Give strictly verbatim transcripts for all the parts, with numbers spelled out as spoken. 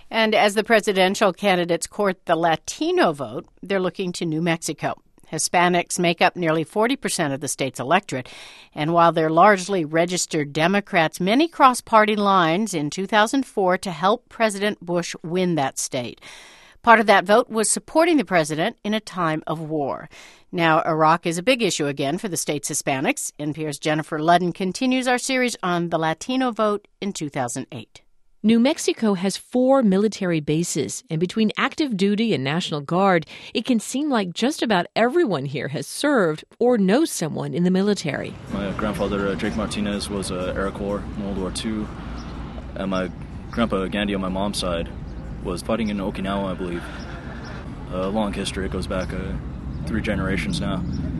And as the presidential candidates court the Latino vote, they're looking to New Mexico. Hispanics make up nearly forty percent of the state's electorate, and while they're largely registered Democrats, many crossed party lines in two thousand four to help President Bush win that state. Part of that vote was supporting the president in a time of war. Now, Iraq is a big issue again for the state's Hispanics. N P R's Jennifer Ludden continues our series on the Latino vote in two thousand eight. New Mexico has four military bases, and between active duty and National Guard, it can seem like just about everyone here has served or knows someone in the military. My grandfather, uh, Jake Martinez, was uh, Air Corps in World War Two, and my grandpa, Gandhi, on my mom's side, was fighting in Okinawa, I believe. A long history. It goes back uh, three generations now,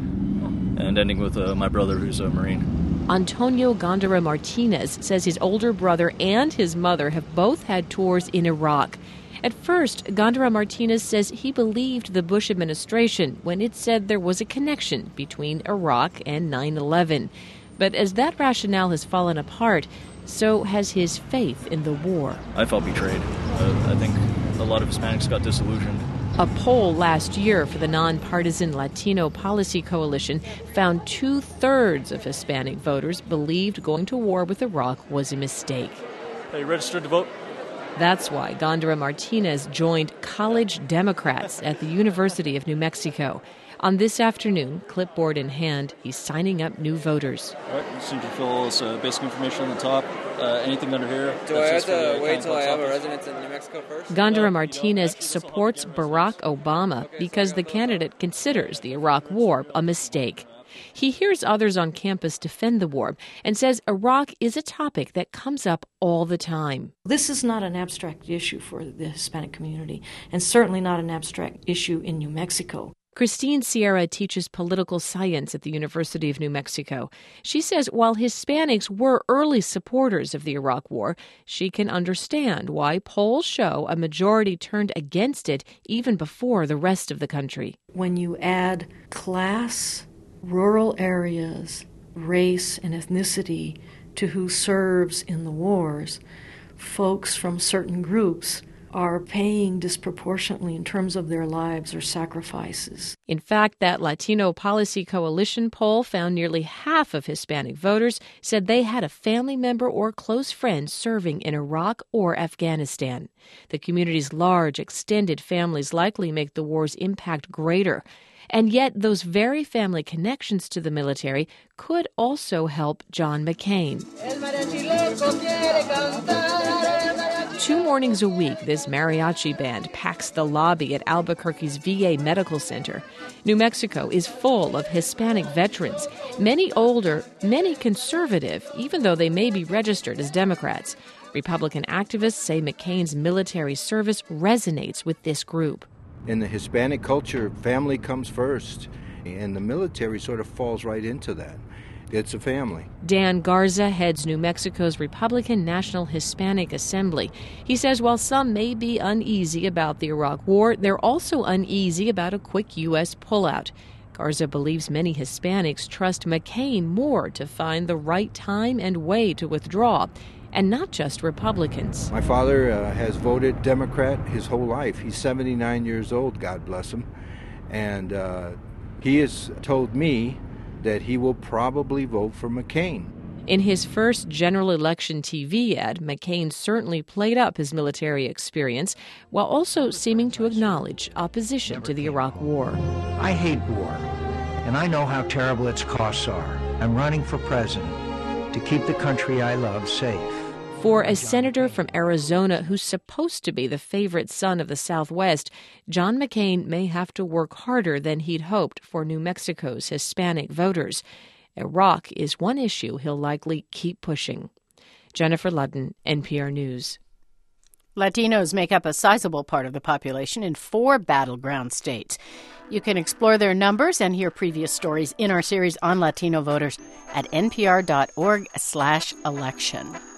and ending with uh, my brother, who's a Marine. Antonio Gondara Martinez says his older brother and his mother have both had tours in Iraq. At first, Gondara Martinez says he believed the Bush administration when it said there was a connection between Iraq and nine eleven. But as that rationale has fallen apart, so has his faith in the war. I felt betrayed. Uh, I think a lot of Hispanics got disillusioned. A poll last year for the nonpartisan Latino Policy Coalition found two-thirds of Hispanic voters believed going to war with Iraq was a mistake. Are you registered to vote? That's why Gondara Martinez joined College Democrats at the University of New Mexico. On this afternoon, clipboard in hand, he's signing up new voters. All right, just need to fill this uh, basic information on the top. Uh, anything under here. Do I have to wait till I have a residence in New Mexico first? Gondara Martinez supports Barack Obama because the candidate considers the Iraq War a mistake. He hears others on campus defend the war and says Iraq is a topic that comes up all the time. This is not an abstract issue for the Hispanic community, and certainly not an abstract issue in New Mexico. Christine Sierra teaches political science at the University of New Mexico. She says while Hispanics were early supporters of the Iraq War, she can understand why polls show a majority turned against it even before the rest of the country. When you add class, rural areas, race, and ethnicity to who serves in the wars, folks from certain groups are paying disproportionately in terms of their lives or sacrifices. In fact, that Latino Policy Coalition poll found nearly half of Hispanic voters said they had a family member or close friend serving in Iraq or Afghanistan. The community's large, extended families likely make the war's impact greater. And yet, those very family connections to the military could also help John McCain. Two mornings a week, this mariachi band packs the lobby at Albuquerque's V A Medical Center. New Mexico is full of Hispanic veterans, many older, many conservative, even though they may be registered as Democrats. Republican activists say McCain's military service resonates with this group. In the Hispanic culture, family comes first, and the military sort of falls right into that. It's a family. Dan Garza heads New Mexico's Republican National Hispanic Assembly. He says while some may be uneasy about the Iraq War, they're also uneasy about a quick U S pullout. Garza believes many Hispanics trust McCain more to find the right time and way to withdraw, and not just Republicans. My father uh, has voted Democrat his whole life. He's seventy-nine years old, God bless him. And uh, he has told me that he will probably vote for McCain. In his first general election T V ad, McCain certainly played up his military experience while also seeming to acknowledge opposition to the Iraq War. I hate war, and I know how terrible its costs are. I'm running for president to keep the country I love safe. For a senator from Arizona who's supposed to be the favorite son of the Southwest, John McCain may have to work harder than he'd hoped for New Mexico's Hispanic voters. Iraq is one issue he'll likely keep pushing. Jennifer Ludden, N P R News. Latinos make up a sizable part of the population in four battleground states. You can explore their numbers and hear previous stories in our series on Latino voters at npr.org slash election.